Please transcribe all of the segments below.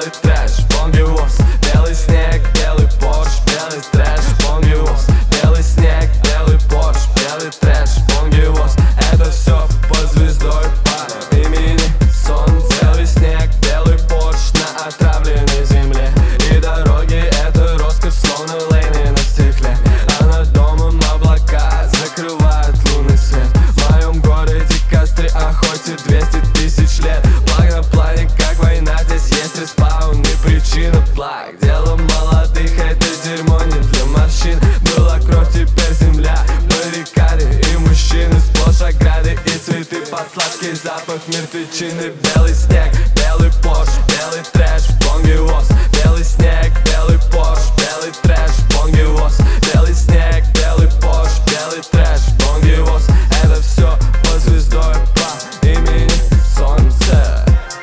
белый трэш, бонгиос, белый снег, белый порш, белый трэш, бонгиос, белый снег, белый порш, белый трэш, бонгиос. Это все под звездой по имени Солнце. Белый снег, белый порш на отравленной земле, и дороги — это роскошь, словно лейны на стекле. А над домом облака закрывают лунный свет. В моем городе костры охоте 200 тысяч лет. Плаг на плане, как война, здесь есть респаун и причина плаг. Дело молодых — это дерьмо не для морщин. Была кровь, теперь земля, баррикады и мужчины, сплошь ограды и цветы под сладкий запах мертвечины. Белый снег, белый порш, белый трэш, бонгиос, белый снег, белый порш, белый трэш, бонгиос, белый снег, белый порш, белый трэш, бонгиос. Это все под звездой по имени Солнце.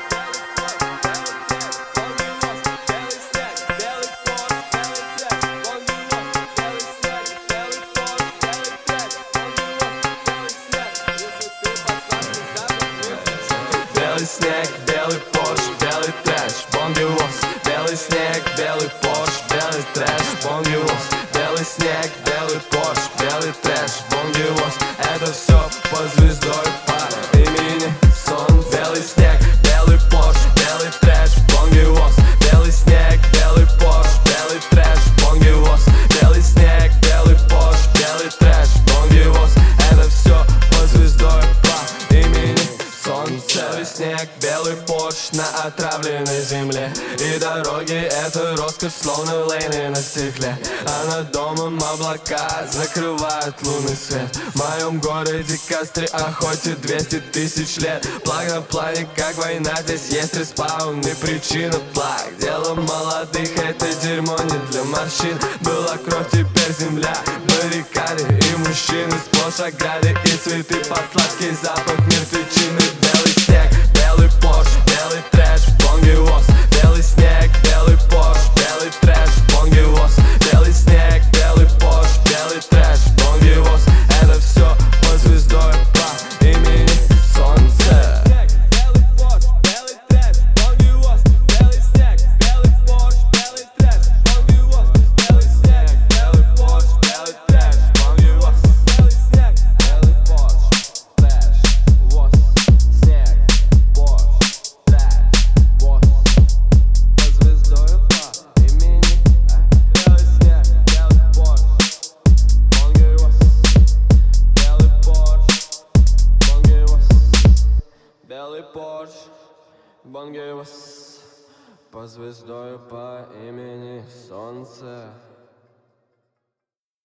Белый снег, белый порш, белый трэш, бонгиос, белый снег, белый порш, белый трэш, бонгиос, белый снег, белый порш, белый трэш, бонгиос. Это все под звездой по имени Солнце. Белый снег, белый порш, белый трэш, бонгиос, белый снег, белый порш, белый трэш, бонгиос, белый снег, белый порш, белый трэш, бонгиос. Это все под звездой по имени Солнце. Белый снег, белый порш на отравленной земле, и дороги — это роскошь, словно лейны на стекле. А над домом облака закрывают лунный свет. В моем городе костры охоте 200 тысяч лет. Плаг на плане, как война, здесь есть респаун и причина плаг. Дело молодых — это дерьмо не для морщин. Была кровь, теперь земля, баррикады и мужчины, сплошь ограды и цветы под сладкий запах мертвечины. Белый снег, белый порш, белый трэш, бонгиос, белый снег, белый порш, белый трэш, бонгиос, белый снег, белый порш, белый трэш, бонгиос. Это все под звездой по имени Солнце. Белый порш, белый трэш, бонгиос, белый снег, белый порш, белый трэш, бонгиос, белый снег, белый порш, белый трэш, бонгиос, белый снег, белый порш, трэш, вот, снег, порш, трэш, вот, под звездой по имени белый снег, белый порш, бонгиос, белый порш, бонгиос, белый порш, бонгиос, под звездой по имени Солнце.